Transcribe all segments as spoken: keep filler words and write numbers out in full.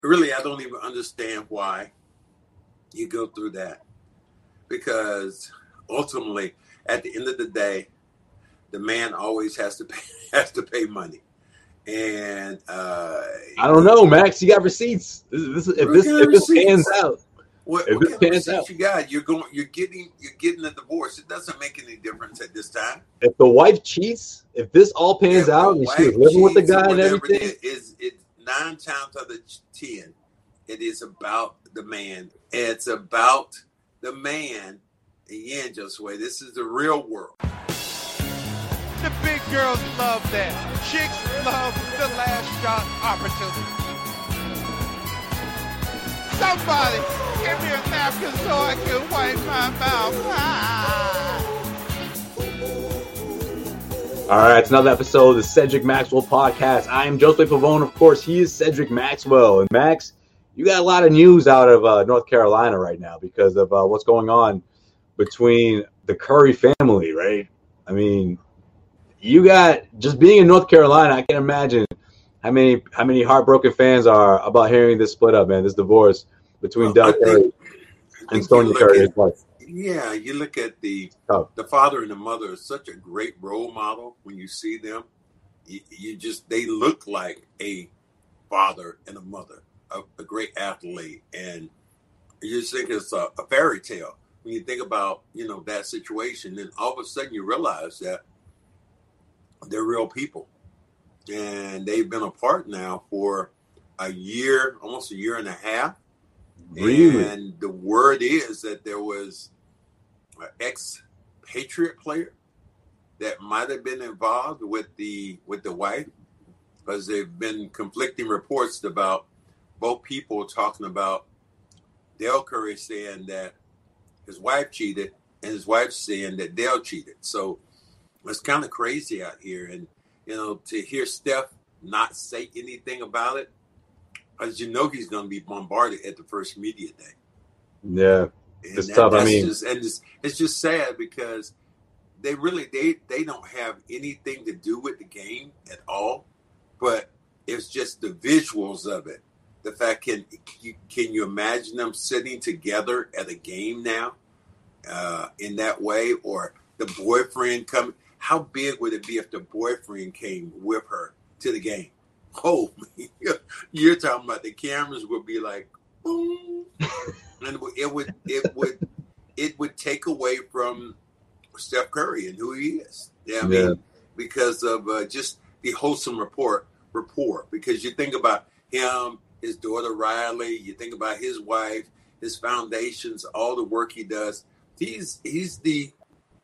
really, I don't even understand why you go through that. Because ultimately, at the end of the day, the man always has to pay, has to pay money. And uh, I don't know, Max. You got receipts. This, this, if this if this pans out, what, if what this kind of pans receipts out, you got? You're going. You're getting. You're getting a divorce. It doesn't make any difference at this time. If the wife cheats, if this all pans if out and she was living with the guy and everything, it is it nine times out of ten, it is about the man. It's about the man. Again, Josue, this is the real world. The big girls love that. Chicks love the last shot opportunity. Somebody give me a napkin so I can wipe my mouth. Ah. All right, it's another episode of the Cedric Maxwell Podcast. I am Josue Pavone. Of course, he is Cedric Maxwell. And Max, you got a lot of news out of uh, North Carolina right now because of uh, what's going on between the Curry family, right? I mean, you got just being in North Carolina. I can't imagine how many how many heartbroken fans are about hearing this split up, man. This divorce between well, Del Curry and Sonya Curry. At, yeah, you look at the oh. the father and the mother is such a great role model. When you see them, you, you just they look like a father and a mother, a, a great athlete, and you just think it's a, a fairy tale. When you think about you know that situation, then all of a sudden you realize that they're real people. And they've been apart now for a year, almost a year and a half. Really? And the word is that there was an ex-Patriot player that might have been involved with the with the wife, because they've been conflicting reports about both people talking about Del Curry saying that his wife cheated and his wife saying that Del cheated. So it's kind of crazy out here. And, you know, to hear Steph not say anything about it, as you know, he's going to be bombarded at the first media day. Yeah, and it's that, tough. I mean, just, and it's, it's just sad because they really, they, they don't have anything to do with the game at all, but it's just the visuals of it. The fact, can you, can you imagine them sitting together at a game now uh, in that way, or the boyfriend coming? How big would it be if the boyfriend came with her to the game? Oh, you're talking about the cameras would be like, boom, and it would, it would, it would take away from Steph Curry and who he is. Yeah, I mean, yeah. because of uh, just the wholesome rapport, rapport. Because you think about him, his daughter Riley, you think about his wife, his foundations, all the work he does. He's he's the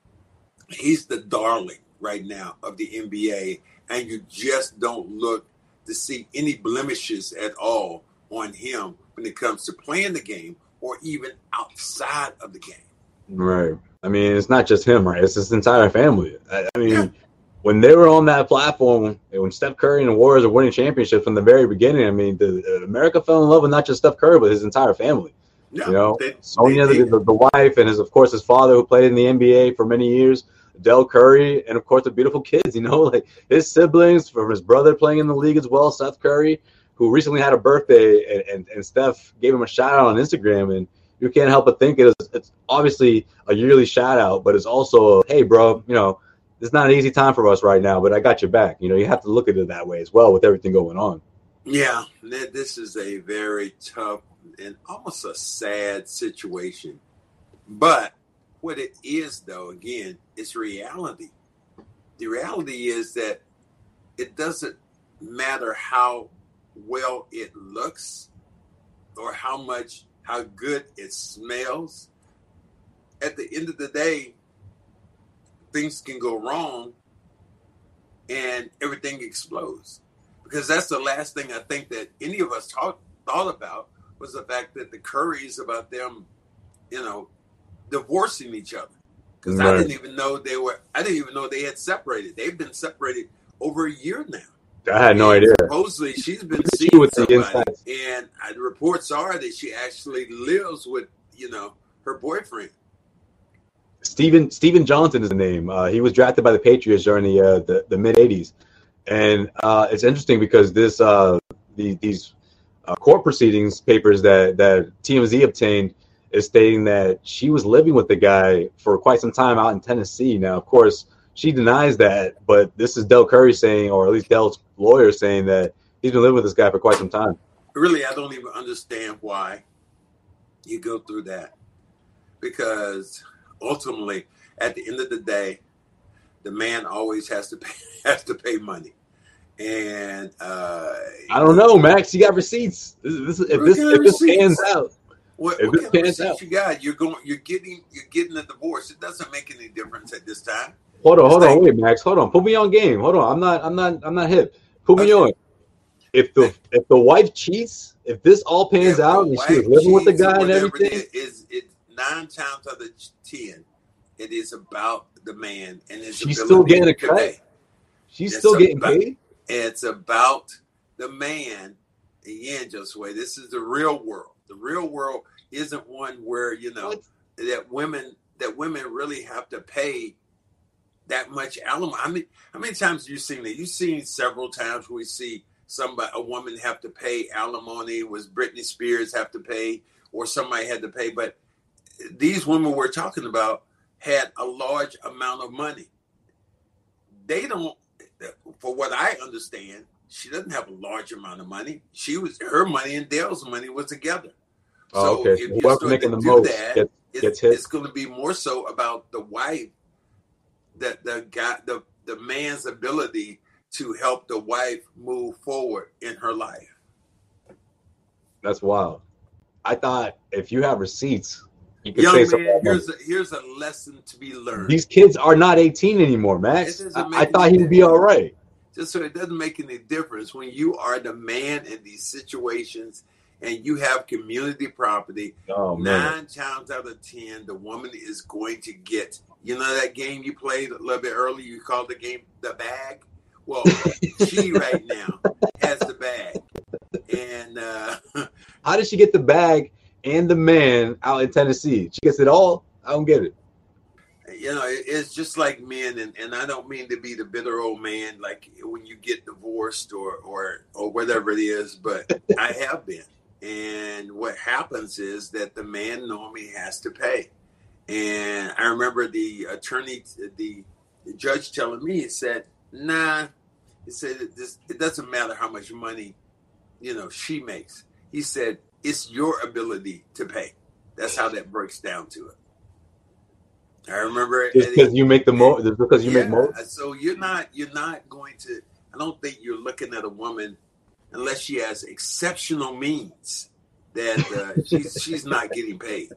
He's the darling right now of the N B A, and you just don't look to see any blemishes at all on him when it comes to playing the game or even outside of the game. Right. I mean, it's not just him, right? It's his entire family. I, I mean, yeah. when they were on that platform, when Steph Curry and the Warriors are winning championships from the very beginning, I mean, the, the America fell in love with not just Steph Curry, but his entire family. Yeah, you know, they, Sonya, they, the, the wife, and his, of course, his father, who played in the N B A for many years, Del Curry, and of course the beautiful kids. You know, like his siblings, from his brother playing in the league as well, Seth Curry, who recently had a birthday, and, and, and Steph gave him a shout out on Instagram, and you can't help but think it is, it's obviously a yearly shout out, but it's also, a, hey, bro, you know, it's not an easy time for us right now, but I got your back. You know, you have to look at it that way as well with everything going on. Yeah, this is a very tough and almost a sad situation. But what it is, though, again, it's reality. The reality is that it doesn't matter how well it looks or how much, how good it smells. At the end of the day, things can go wrong and everything explodes. Because that's the last thing I think that any of us talk, thought about was the fact that the Currys, about them, you know, divorcing each other. Because right. I didn't even know they were, I didn't even know they had separated. They've been separated over a year now. I had no and idea. Supposedly she's been seeing with somebody. And uh, the reports are that she actually lives with, you know, her boyfriend. Steven Steven Johnson is the name. Uh, he was drafted by the Patriots during the uh, the, the mid eighties. And uh, it's interesting because this uh, the, these uh, court proceedings papers that, that T M Z obtained is stating that she was living with the guy for quite some time out in Tennessee. Now, of course, she denies that, but this is Del Curry saying, or at least Del's lawyer saying that he's been living with this guy for quite some time. Really, I don't even understand why you go through that, because ultimately, at the end of the day, the man always has to pay, has to pay money. And uh, I don't know, Max. You got receipts. This, this, if this, if this pans out, what, if what this kind pans of out, you got? You're going. You're getting. You're getting a divorce. It doesn't make any difference at this time. Hold on, it's hold like, on, wait, Max. Hold on. Put me on game. Hold on. I'm not. I'm not. I'm not hip. Put me okay. on. If the if the wife cheats, if this all pans out and she was living with the guy and everything, it is it nine times out of ten, it is about the man and his she's still getting a cut. Pay. She's it's still getting about, paid. It's about the man. Again, Josue, this is the real world. The real world isn't one where you know what? that women that women really have to pay that much alimony. I mean, how many times have you seen that? You've seen several times where we see somebody, a woman have to pay alimony. Was Britney Spears have to pay, or somebody had to pay? But these women we're talking about had a large amount of money. They don't, for what I understand, she doesn't have a large amount of money. She was her money and Dale's money was together. Oh, so okay. if so you whoever's start making to the do most that, gets, it's, gets hit. it's going to be more so about the wife, that the guy, the the man's ability to help the wife move forward in her life. That's wild. I thought if you have receipts, you could Young say man, something. here's a, here's a lesson to be learned. These kids are not eighteen anymore, Max. I, I thought he'd be all right. Just so it doesn't make any difference when you are the man in these situations and you have community property. Oh, nine times out of ten, the woman is going to get, you know, that game you played a little bit earlier, you called the game the bag. Well, she right now has the bag. And uh, how did she get the bag and the man out in Tennessee? She gets it all? I don't get it. You know, it's just like men, and, and I don't mean to be the bitter old man, like when you get divorced or, or, or whatever it is, but I have been. And what happens is that the man normally has to pay. And I remember the attorney, the, the judge telling me, he said, nah, he said, it, this, it doesn't matter how much money, you know, she makes. He said, it's your ability to pay. That's how that breaks down to it. I remember just because you make the most. Just because you yeah, make more. So you're not you're not going to. I don't think you're looking at a woman unless she has exceptional means that uh, she's she's not getting paid.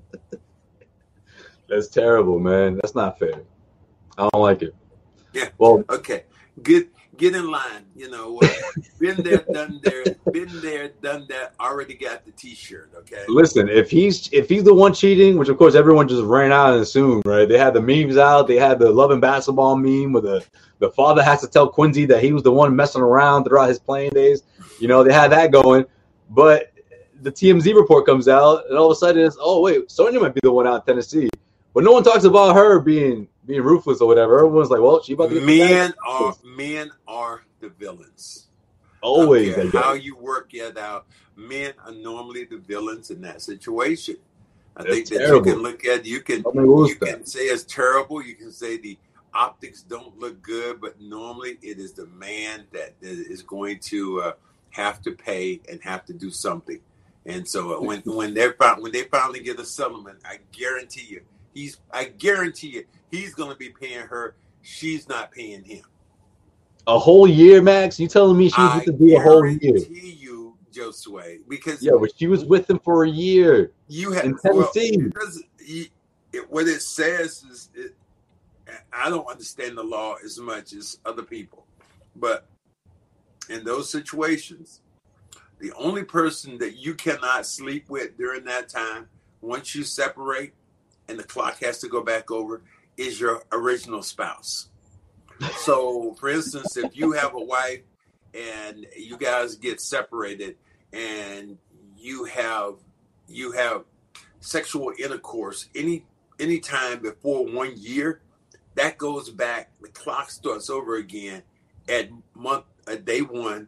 That's terrible, man. That's not fair. I don't like it. Yeah. Well, okay. Get get in line. You know, uh, been there, done there, been there, done that. Already got the T-shirt. Okay. Listen, if he's if he's the one cheating, which of course everyone just ran out and assumed, right? They had the memes out. They had the Love and Basketball meme where the the father has to tell Quincy that he was the one messing around throughout his playing days. You know, they had that going, but the T M Z report comes out, and all of a sudden it's, oh wait, Sonya might be the one out in Tennessee, but no one talks about her being being ruthless or whatever. Everyone's like, well, she about to get men are men are the villains. Always, I how you work it out. Men are normally the villains in that situation. I That's think that terrible. you can look at you can you you can say it's terrible. You can say the optics don't look good, but normally it is the man that is going to uh, have to pay and have to do something. And so when when they when they finally get a settlement, I guarantee you, he's I guarantee you he's going to be paying her. She's not paying him. A whole year, Max? You telling me she was with him a whole year? I guarantee you, Josue, because yeah, but she was with him for a year. You have in Tennessee. Well, it does, it, what it says is, it, I don't understand the law as much as other people, but in those situations, the only person that you cannot sleep with during that time, once you separate and the clock has to go back over, is your original spouse. So, for instance, if you have a wife and you guys get separated and you have you have sexual intercourse any any time before one year, that goes back. The clock starts over again at month at day one,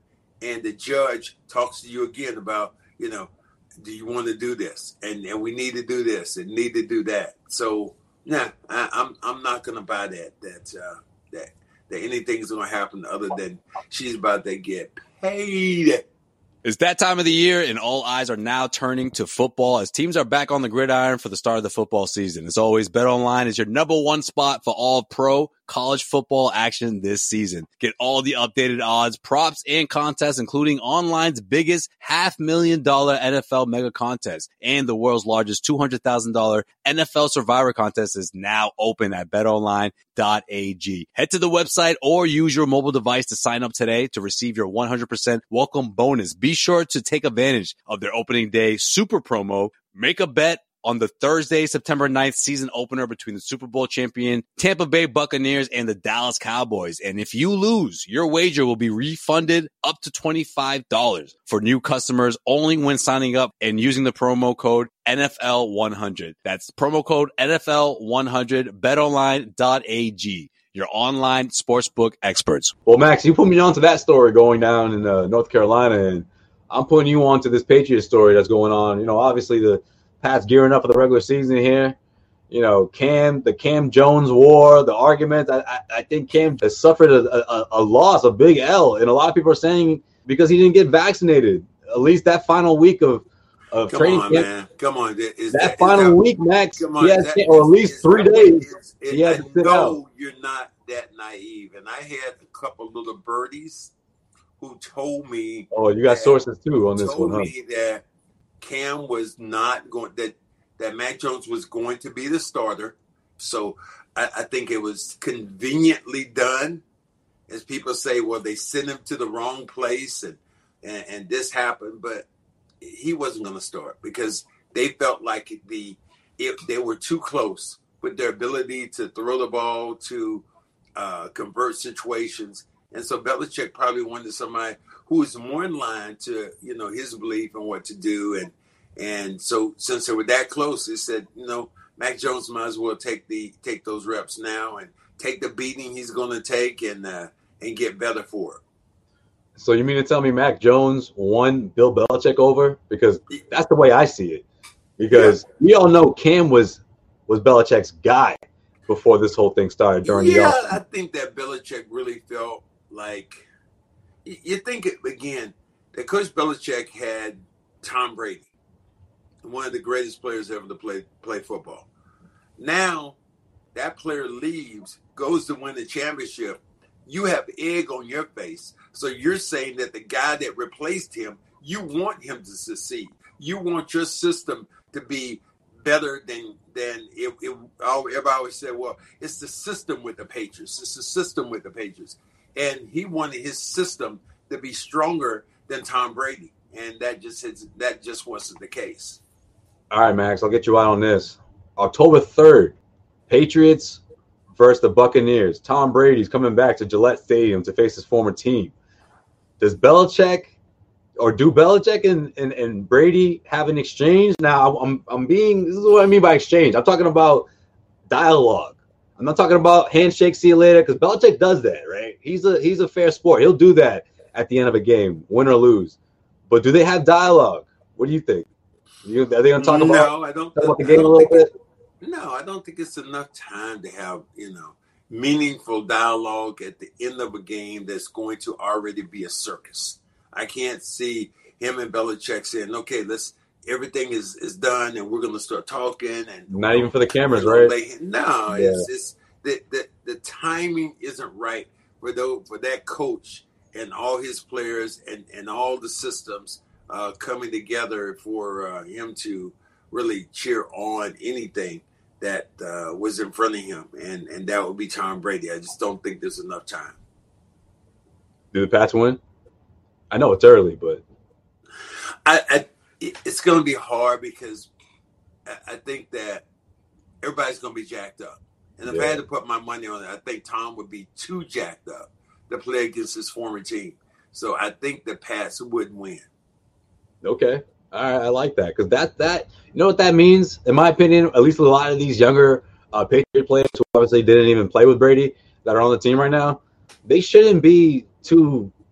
and the judge talks to you again about, you know, do you want to do this? And and we need to do this and need to do that. So, nah, I, I'm I'm not going to buy that, that, uh, that, that anything's going to happen other than she's about to get paid. It's that time of the year, and all eyes are now turning to football as teams are back on the gridiron for the start of the football season. As always, BetOnline is your number one spot for all pro college football action this season. Get all the updated odds, props, and contests, including online's biggest half million dollar N F L mega contest and the world's largest two hundred thousand dollars N F L Survivor contest is now open at bet online dot a g. Head to the website or use your mobile device to sign up today to receive your one hundred percent welcome bonus. Be sure to take advantage of their opening day super promo. Make a bet on the Thursday, September ninth season opener between the Super Bowl champion Tampa Bay Buccaneers and the Dallas Cowboys. And if you lose, your wager will be refunded up to twenty-five dollars for new customers only when signing up and using the promo code N F L one hundred. That's promo code N F L one hundred, bet online dot a g. Your online sportsbook experts. Well, Max, you put me onto that story going down in uh, North Carolina, and I'm putting you onto this Patriots story that's going on. You know, obviously the Pat's gearing up for the regular season here. You know, Cam, the Cam Jones war, the argument. I, I, I think Cam has suffered a, a, a loss, a big L, and a lot of people are saying because he didn't get vaccinated. At least that final week of of Come training on, camp. man. Come on, is that, that final that, week, Max, come on, he has, that, or at least is, three is, days. Is, is, he had I to sit know out. You're not that naive, and I had a couple little birdies who told me. Oh, you got that, sources too on this told one, huh? me that Cam was not going that that Mac Jones was going to be the starter. So I, I think it was conveniently done, as people say. Well, they sent him to the wrong place, and and, and this happened, but he wasn't going to start because they felt like the if they were too close with their ability to throw the ball, to uh, convert situations. And so Belichick probably wanted somebody who was more in line to, you know, his belief and what to do. And and so since they were that close, they said, you know, Mac Jones might as well take the take those reps now and take the beating he's going to take and uh, and get better for it. So you mean to tell me Mac Jones won Bill Belichick over? Because that's the way I see it. Because yeah. we all know Cam was was Belichick's guy before this whole thing started during yeah, the offseason. I think that Belichick really felt like you think it again that Coach Belichick had Tom Brady, one of the greatest players ever to play play football. Now that player leaves, goes to win the championship. You have egg on your face. So you're saying that the guy that replaced him, you want him to succeed. You want your system to be better than than it, it. Everybody always said, well, it's the system with the Patriots. It's the system with the Patriots. And he wanted his system to be stronger than Tom Brady. And that just is, that just wasn't the case. All right, Max, I'll get you out on this. October third, Patriots versus the Buccaneers. Tom Brady's coming back to Gillette Stadium to face his former team. Does Belichick or do Belichick and, and, and Brady have an exchange? Now, I'm I'm being – this is what I mean by exchange. I'm talking about dialogue. I'm not talking about handshake, see you later, because Belichick does that, right? He's a he's a fair sport. He'll do that at the end of a game, win or lose. But do they have dialogue? What do you think? You, are they going to talk about, no, I don't, talk about the I game a little bit? No, I don't think it's enough time to have, you know, meaningful dialogue at the end of a game that's going to already be a circus. I can't see him and Belichick saying, okay, let's everything is, is done and we're going to start talking. And not even for the cameras, right? Lay, no, yeah. it's just the, the the timing isn't right for those, for that coach and all his players and, and all the systems uh, coming together for uh, him to really cheer on anything that uh, was in front of him, and, and that would be Tom Brady. I just don't think there's enough time. Do the Pats win? I know it's early, but I, I it's going to be hard because I, I think that everybody's going to be jacked up. And if yeah. I had to put my money on it, I think Tom would be too jacked up to play against his former team. So I think the Pats would win. Okay. All right, I like that because that that you know what that means, in my opinion. At least a lot of these younger uh, Patriot players who obviously didn't even play with Brady that are on the team right now, they shouldn't be too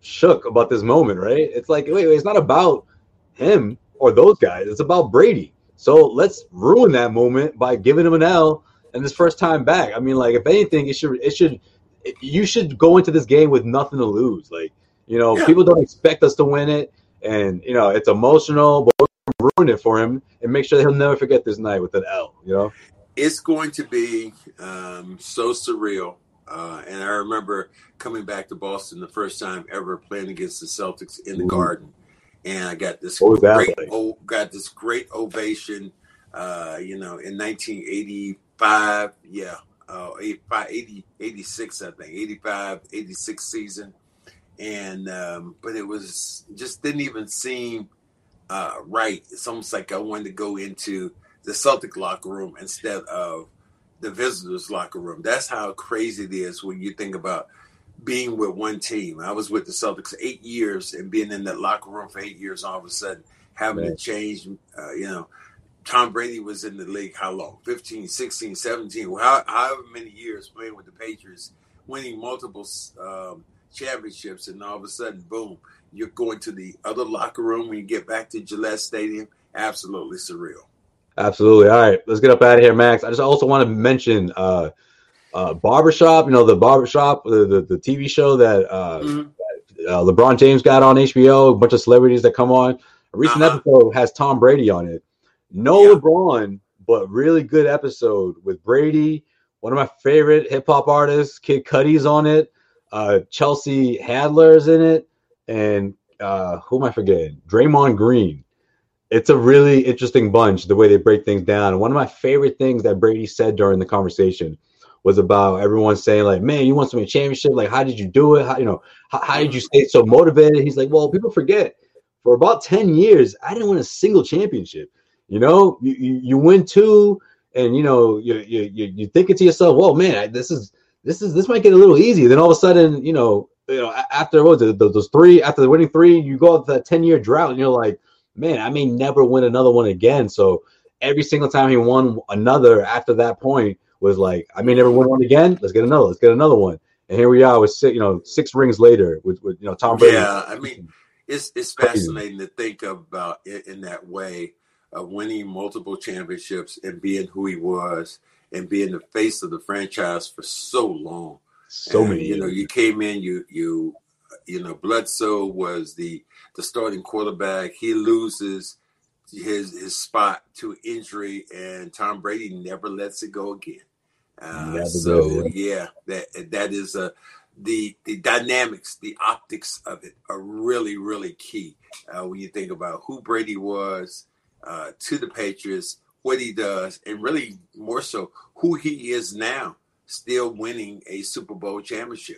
shook about this moment, right? It's like, wait, wait, it's not about him or those guys. It's about Brady. So let's ruin that moment by giving him an L and his first time back. I mean, like, if anything, it should, it should, it, you should go into this game with nothing to lose. Like, you know, yeah. people don't expect us to win it, and you know, it's emotional, but we're ruin it for him and make sure that he'll never forget this night with an L. You know, it's going to be um, so surreal. Uh, and I remember coming back to Boston the first time ever playing against the Celtics in the Ooh. Garden. And I got this great, oh, got this great ovation, uh, you know, in nineteen eighty-five, yeah, uh, eighty-five, eighty, eighty-six, I think, eighty-five, eighty-six season. And, um, but it was just didn't even seem uh, right. It's almost like I wanted to go into the Celtic locker room instead of the visitors locker room. That's how crazy it is when you think about being with one team. I was with the Celtics eight years and being in that locker room for eight years, all of a sudden having Man. to change, uh, you know, Tom Brady was in the league how long? fifteen, sixteen, seventeen, how, however many years playing with the Patriots, winning multiple um, championships, and all of a sudden, boom, you're going to the other locker room when you get back to Gillette Stadium. Absolutely surreal. Absolutely. All right, let's get up out of here, Max. I just also want to mention uh, uh, Barbershop, you know, the Barbershop, the, the, the T V show that, uh, mm-hmm. that uh, LeBron James got on H B O, a bunch of celebrities that come on. A recent uh-huh. episode has Tom Brady on it. No yeah. LeBron, but really good episode with Brady, one of my favorite hip-hop artists, Kid Cudi's on it, uh, Chelsea Handler's in it, and uh, who am I forgetting? Draymond Green. It's a really interesting bunch, the way they break things down. And one of my favorite things that Brady said during the conversation was about everyone saying, like, man, you want to win a championship? Like, how did you do it? How, you know, how, how did you stay so motivated? He's like, well, people forget. For about ten years, I didn't win a single championship. You know, you, you, you win two, and, you know, you, you, you're thinking to yourself, well, man, this is, this is, this might get a little easy. Then all of a sudden, you know, you know, after what was it, those three, after the winning three, you go out that ten year drought, and you're like, man, I may never win another one again. So every single time he won another after that point was like, I may never win one again. Let's get another. Let's get another one. And here we are with six, you know, six rings later with, with you know, Tom Brady. Yeah, I mean, it's it's fascinating to think about it in that way of winning multiple championships and being who he was and being the face of the franchise for so long. So and, many. You know, you came in, you you you know, Bledsoe was the the starting quarterback. He loses his his spot to injury, and Tom Brady never lets it go again. Uh, so does, yeah. yeah, that that is a the the dynamics, the optics of it are really really key uh, when you think about who Brady was uh, to the Patriots, what he does, and really more so who he is now, still winning a Super Bowl championship.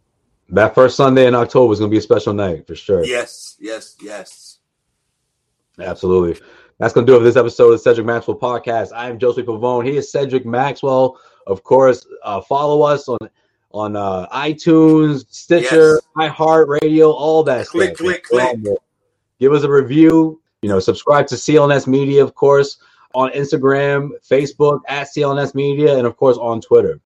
That first Sunday in October is going to be a special night for sure. Yes, yes, yes. Absolutely. That's going to do it for this episode of the Cedric Maxwell Podcast. I am Joseph Pavone. He is Cedric Maxwell. Of course, uh, follow us on on uh, iTunes, Stitcher, yes. iHeartRadio, all that click, stuff. Click, click, click. Give us a review. You know, subscribe to C L N S Media, of course, on Instagram, Facebook, at C L N S Media, and, of course, on Twitter.